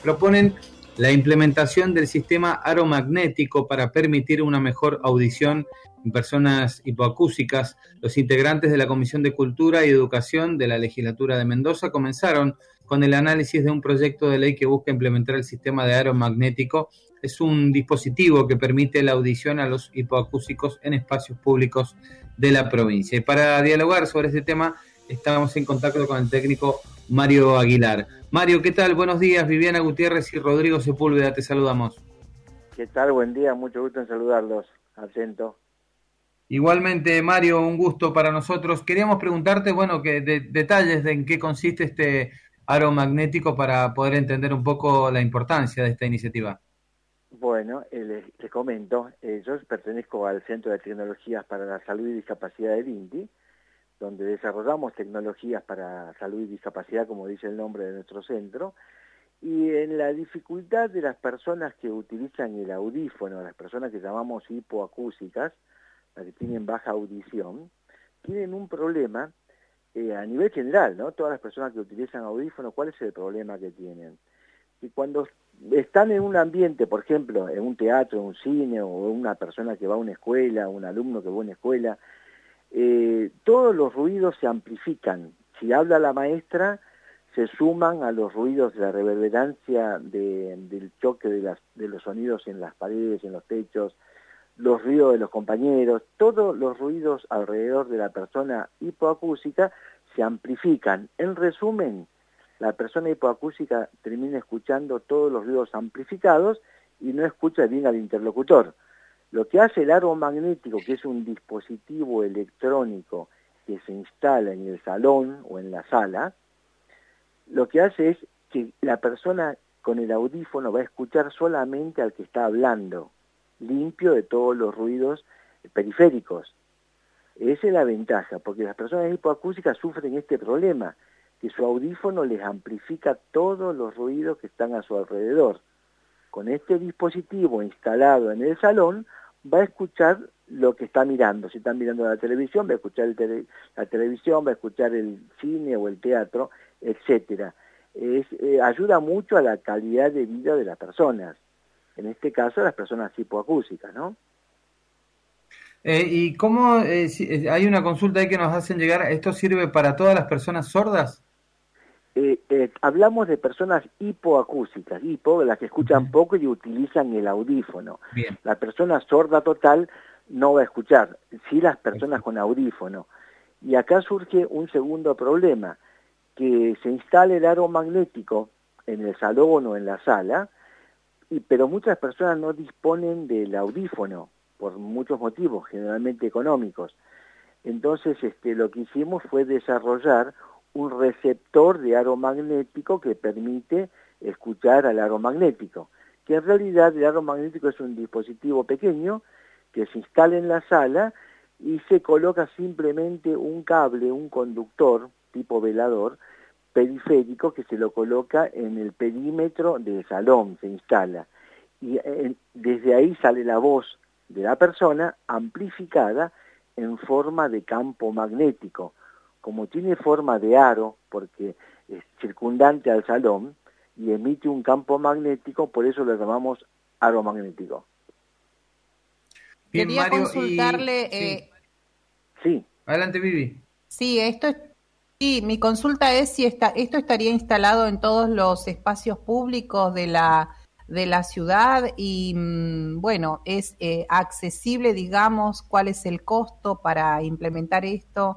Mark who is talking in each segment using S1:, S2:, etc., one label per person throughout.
S1: proponen la implementación del sistema aromagnético para permitir una mejor audición en personas hipoacúsicas. Los integrantes de la Comisión de Cultura y Educación de la Legislatura de Mendoza comenzaron con el análisis de un proyecto de ley que busca implementar el sistema de aromagnético. Es un dispositivo que permite la audición a los hipoacúsicos en espacios públicos de la provincia. Y para dialogar sobre este tema, estamos en contacto con el técnico Mario Aguilar. Mario, ¿qué tal? Buenos días. Viviana Gutiérrez y Rodrigo Sepúlveda, te saludamos.
S2: ¿Qué tal? Buen día, mucho gusto en saludarlos. Acento.
S1: Igualmente, Mario, un gusto para nosotros. Queríamos preguntarte, bueno, que detalles de en qué consiste este aro magnético para poder entender un poco la importancia de esta iniciativa.
S2: Bueno, les comento, yo pertenezco al Centro de Tecnologías para la Salud y Discapacidad del INTI, donde desarrollamos tecnologías para salud y discapacidad, como dice el nombre de nuestro centro, y en la dificultad de las personas que utilizan el audífono, las personas que llamamos hipoacúsicas, las que tienen baja audición, tienen un problema a nivel general, ¿no? Todas las personas que utilizan audífonos, ¿cuál es el problema que tienen? Que cuando están en un ambiente, por ejemplo, en un teatro, en un cine, o una persona que va a una escuela, un alumno que va a una escuela, todos los ruidos se amplifican. Si habla la maestra, se suman a los ruidos de la reverberancia del choque de los sonidos en las paredes, en los techos, los ruidos de los compañeros, todos los ruidos alrededor de la persona hipoacústica se amplifican. En resumen, la persona hipoacústica termina escuchando todos los ruidos amplificados y no escucha bien al interlocutor. Lo que hace el aro magnético, que es un dispositivo electrónico que se instala en el salón o en la sala, lo que hace es que la persona con el audífono va a escuchar solamente al que está hablando, limpio de todos los ruidos periféricos. Esa es la ventaja, porque las personas hipoacúsicas sufren este problema, que su audífono les amplifica todos los ruidos que están a su alrededor. Con este dispositivo instalado en el salón, va a escuchar lo que está mirando. Si está mirando la televisión, va a escuchar la televisión, va a escuchar el cine o el teatro, etcétera. Ayuda mucho a la calidad de vida de las personas. En este caso, las personas hipoacúsicas, ¿no?
S1: ¿Y cómo, hay una consulta ahí que nos hacen llegar, ¿esto sirve para todas las personas sordas?
S2: Hablamos de personas hipoacúsicas, las que escuchan poco y utilizan el audífono.
S1: Bien.
S2: La persona sorda total no va a escuchar, sí las personas con audífono. Y acá surge un segundo problema, que se instale el aro magnético en el salón o en la sala, pero muchas personas no disponen del audífono, por muchos motivos, generalmente económicos. Entonces, lo que hicimos fue desarrollar un receptor de aro magnético que permite escuchar al aro magnético, que en realidad el aro magnético es un dispositivo pequeño que se instala en la sala y se coloca simplemente un cable, un conductor tipo velador periférico que se lo coloca en el perímetro del salón, se instala. Y desde ahí sale la voz de la persona amplificada en forma de campo magnético. Como tiene forma de aro, porque es circundante al salón y emite un campo magnético, por eso lo llamamos aro magnético.
S3: Bien, quería Mario, consultarle...
S1: sí. Sí. Adelante, Vivi.
S3: Sí, mi consulta es si esto estaría instalado en todos los espacios públicos de la ciudad y, bueno, es accesible, digamos, ¿cuál es el costo para implementar esto?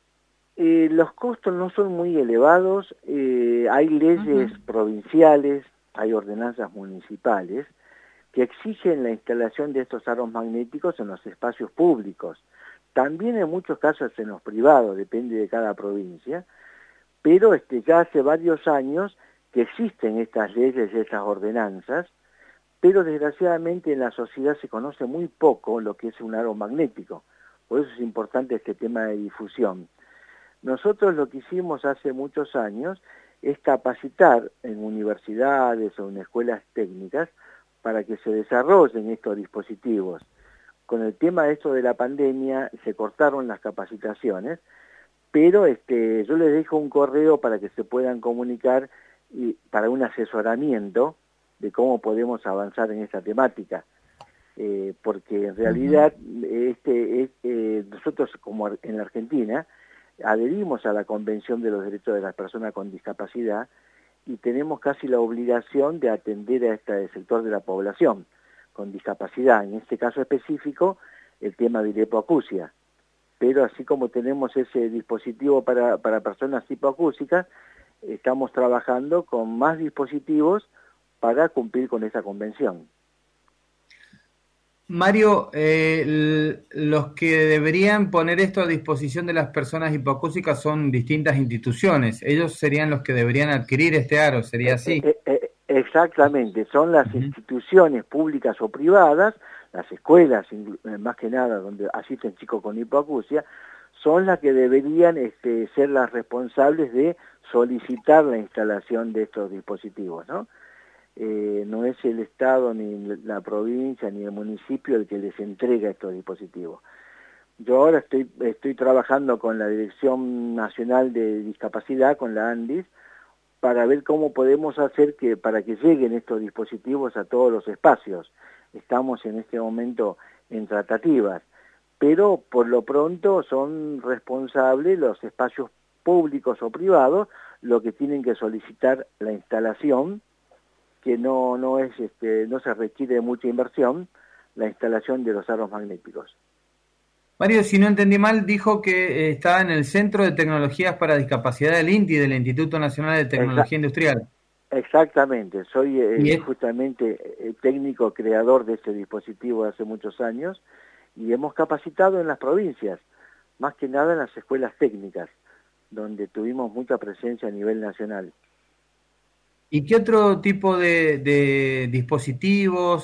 S2: Los costos no son muy elevados, hay leyes provinciales, hay ordenanzas municipales que exigen la instalación de estos aros magnéticos en los espacios públicos. También en muchos casos en los privados, depende de cada provincia, pero ya hace varios años que existen estas leyes y estas ordenanzas, pero desgraciadamente en la sociedad se conoce muy poco lo que es un aro magnético, por eso es importante este tema de difusión. Nosotros lo que hicimos hace muchos años es capacitar en universidades o en escuelas técnicas para que se desarrollen estos dispositivos. Con el tema de esto de la pandemia se cortaron las capacitaciones, pero yo les dejo un correo para que se puedan comunicar y para un asesoramiento de cómo podemos avanzar en esta temática. Porque en realidad nosotros como en la Argentina adherimos a la Convención de los Derechos de las Personas con Discapacidad y tenemos casi la obligación de atender a este sector de la población con discapacidad, en este caso específico el tema de la hipoacusia. Pero así como tenemos ese dispositivo para personas hipoacúsicas, estamos trabajando con más dispositivos para cumplir con esa convención.
S1: Mario, los que deberían poner esto a disposición de las personas hipoacúsicas son distintas instituciones. Ellos serían los que deberían adquirir este aro, ¿sería así?
S2: Exactamente, son las instituciones públicas o privadas, las escuelas más que nada donde asisten chicos con hipoacusia, son las que deberían ser las responsables de solicitar la instalación de estos dispositivos, ¿no? No es el Estado, ni la provincia, ni el municipio el que les entrega estos dispositivos. Yo ahora estoy trabajando con la Dirección Nacional de Discapacidad, con la ANDIS, para ver cómo podemos hacer para que lleguen estos dispositivos a todos los espacios. Estamos en este momento en tratativas, pero por lo pronto son responsables los espacios públicos o privados los que tienen que solicitar la instalación, que no se requiere mucha inversión, la instalación de los aros magnéticos.
S1: Mario, si no entendí mal, dijo que está en el Centro de Tecnologías para Discapacidad del INTI, del Instituto Nacional de Tecnología Industrial.
S2: Exactamente, soy justamente técnico creador de este dispositivo hace muchos años y hemos capacitado en las provincias, más que nada en las escuelas técnicas, donde tuvimos mucha presencia a nivel nacional.
S1: ¿Y qué otro tipo de dispositivos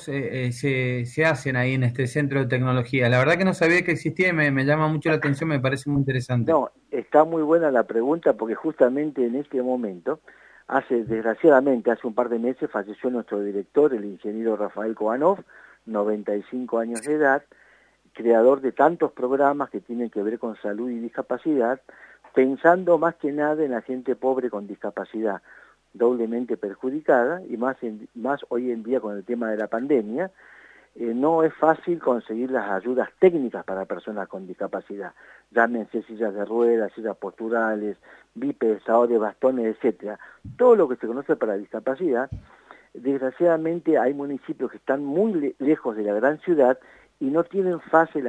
S1: se hacen ahí en este centro de tecnología? La verdad que no sabía que existía y me llama mucho la atención, me parece muy interesante.
S2: No, está muy buena la pregunta porque justamente en este momento, desgraciadamente hace un par de meses falleció nuestro director, el ingeniero Rafael Kovanov, 95 años de edad, creador de tantos programas que tienen que ver con salud y discapacidad, pensando más que nada en la gente pobre con discapacidad, doblemente perjudicada, y más hoy en día con el tema de la pandemia. No es fácil conseguir las ayudas técnicas para personas con discapacidad, llámense sillas de ruedas, sillas posturales, bipedadores, bastones, etcétera. Todo lo que se conoce para discapacidad, desgraciadamente hay municipios que están muy lejos de la gran ciudad y no tienen fácil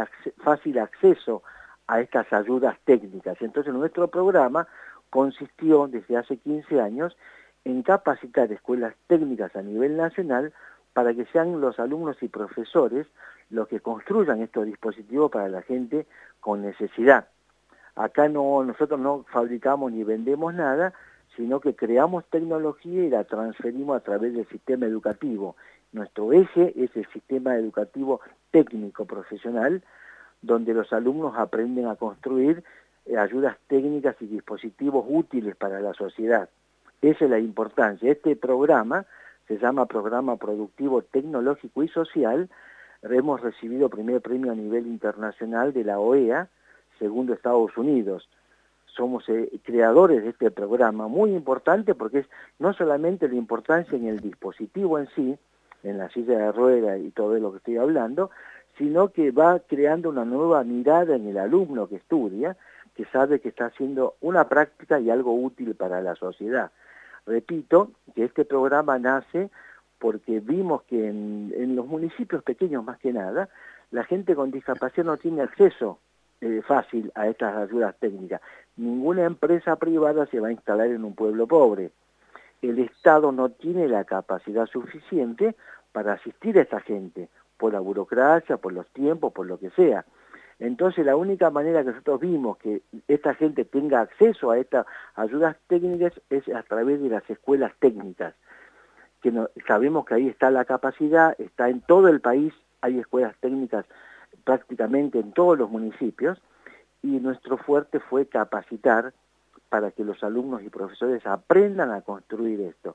S2: acceso a estas ayudas técnicas. Entonces nuestro programa consistió desde hace 15 años en capacitar escuelas técnicas a nivel nacional para que sean los alumnos y profesores los que construyan estos dispositivos para la gente con necesidad. Acá nosotros no fabricamos ni vendemos nada, sino que creamos tecnología y la transferimos a través del sistema educativo. Nuestro eje es el sistema educativo técnico profesional, donde los alumnos aprenden a construir ayudas técnicas y dispositivos útiles para la sociedad. Esa es la importancia. Este programa se llama Programa Productivo Tecnológico y Social. Hemos recibido primer premio a nivel internacional de la OEA, segundo Estados Unidos. Somos creadores de este programa, muy importante porque es no solamente la importancia en el dispositivo en sí, en la silla de ruedas y todo lo que estoy hablando, sino que va creando una nueva mirada en el alumno que estudia, que sabe que está haciendo una práctica y algo útil para la sociedad. Repito que este programa nace porque vimos que en los municipios pequeños más que nada, la gente con discapacidad no tiene acceso fácil a estas ayudas técnicas. Ninguna empresa privada se va a instalar en un pueblo pobre. El Estado no tiene la capacidad suficiente para asistir a esta gente, por la burocracia, por los tiempos, por lo que sea. Entonces la única manera que nosotros vimos que esta gente tenga acceso a estas ayudas técnicas es a través de las escuelas técnicas, que sabemos que ahí está la capacidad, está en todo el país, hay escuelas técnicas prácticamente en todos los municipios, y nuestro fuerte fue capacitar para que los alumnos y profesores aprendan a construir esto.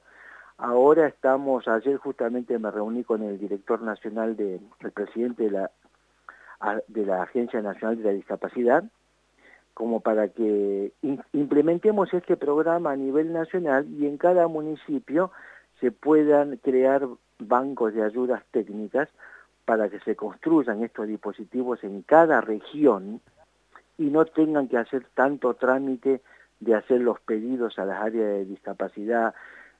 S2: Ahora ayer justamente me reuní con el director nacional, el presidente de la Agencia Nacional de la Discapacidad, como para que implementemos este programa a nivel nacional y en cada municipio se puedan crear bancos de ayudas técnicas para que se construyan estos dispositivos en cada región y no tengan que hacer tanto trámite de hacer los pedidos a las áreas de discapacidad,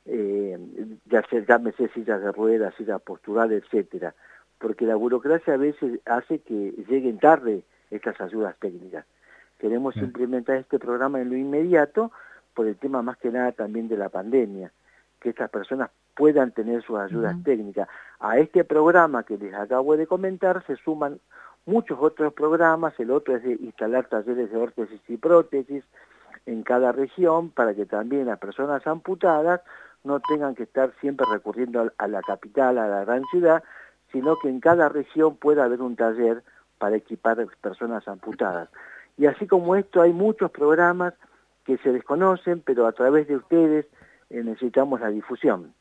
S2: de hacer, llámese sillas de ruedas, sillas posturales, etcétera, porque la burocracia a veces hace que lleguen tarde estas ayudas técnicas. Queremos implementar este programa en lo inmediato por el tema más que nada también de la pandemia, que estas personas puedan tener sus ayudas técnicas. A este programa que les acabo de comentar se suman muchos otros programas. El otro es de instalar talleres de órtesis y prótesis en cada región para que también las personas amputadas no tengan que estar siempre recurriendo a la capital, a la gran ciudad, sino que en cada región pueda haber un taller para equipar a personas amputadas. Y así como esto hay muchos programas que se desconocen, pero a través de ustedes necesitamos la difusión.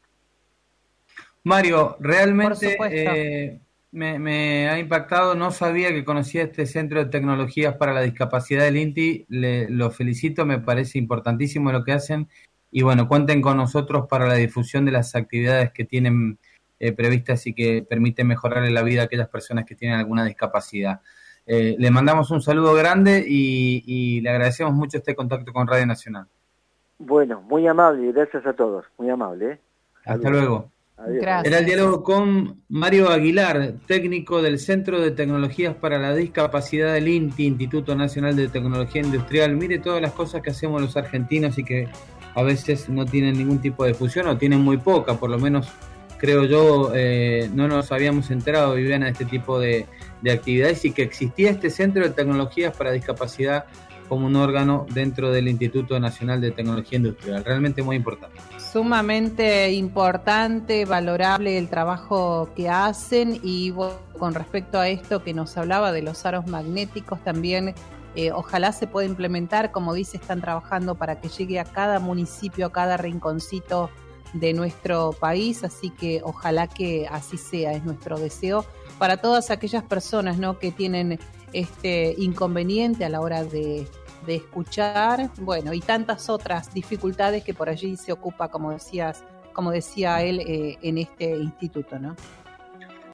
S1: Mario, realmente me ha impactado, no sabía que conocía este Centro de Tecnologías para la Discapacidad del INTI, lo felicito, me parece importantísimo lo que hacen y bueno, cuenten con nosotros para la difusión de las actividades que tienen previstas y que permiten mejorarle la vida a aquellas personas que tienen alguna discapacidad. Le mandamos un saludo grande y le agradecemos mucho este contacto con Radio Nacional.
S2: Bueno, muy amable y gracias a todos, muy amable.
S1: Hasta luego.
S2: Adiós.
S1: Era el diálogo con Mario Aguilar, técnico del Centro de Tecnologías para la Discapacidad del INTI, Instituto Nacional de Tecnología Industrial. Mire todas las cosas que hacemos los argentinos y que a veces no tienen ningún tipo de difusión o tienen muy poca, por lo menos creo yo, no nos habíamos enterado, Viviana, de este tipo de actividades y que existía este Centro de Tecnologías para Discapacidad como un órgano dentro del Instituto Nacional de Tecnología Industrial. Realmente muy importante.
S3: Sumamente importante, valorable el trabajo que hacen y bueno, con respecto a esto que nos hablaba de los aros magnéticos también, ojalá se pueda implementar, como dice, están trabajando para que llegue a cada municipio, a cada rinconcito de nuestro país, así que ojalá que así sea, es nuestro deseo para todas aquellas personas, ¿no?, que tienen este inconveniente a la hora de escuchar, bueno, y tantas otras dificultades que por allí se ocupa, como decía él, en este instituto, ¿no?